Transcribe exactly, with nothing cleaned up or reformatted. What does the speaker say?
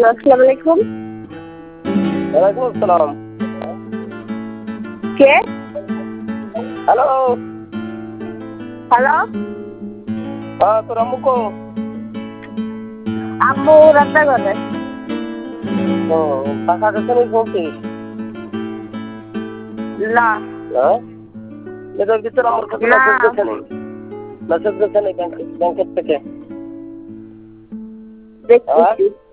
আসসালামু আলাইকুম। ওয়ালাইকুম আসসালাম। কে? হ্যালো। হ্যালো। হ্যাঁ, তোর আম্মু কো? আম্মু রান্না করে। ও টাকা কাছে নেই বলছিস? না। হ্যাঁ, এটার ভিতরে আমার কাছে না। মেসেজ গেছে নেই, মেসেজ গেছে নেই ব্যাংক ব্যাংকের থেকে। হ্যাঁ, দেখতেছি।